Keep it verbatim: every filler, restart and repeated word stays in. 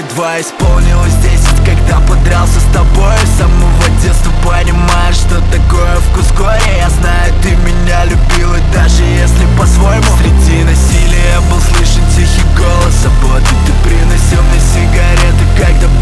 едва исполнилось десять, когда подрался с тобой. С самого детства понимаешь, что такое вкус горя. Я знаю, ты меня любила, даже если по-своему. Среди насилия был слышен тихий голос заботы. Ты приносил мне сигареты, когда